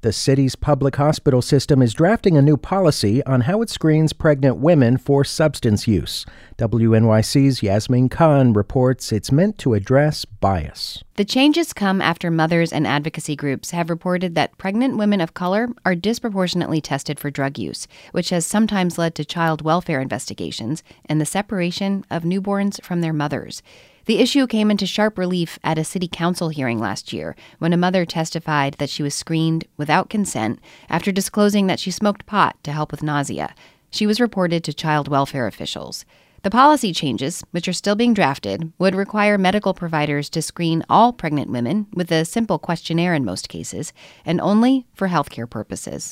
The city's public hospital system is drafting a new policy on how it screens pregnant women for substance use. WNYC's Yasmin Khan reports it's meant to address bias. The changes come after mothers and advocacy groups have reported that pregnant women of color are disproportionately tested for drug use, which has sometimes led to child welfare investigations and the separation of newborns from their mothers. The issue came into sharp relief at a city council hearing last year when a mother testified that she was screened without consent after disclosing that she smoked pot to help with nausea. She was reported to child welfare officials. The policy changes, which are still being drafted, would require medical providers to screen all pregnant women with a simple questionnaire in most cases, and only for healthcare purposes.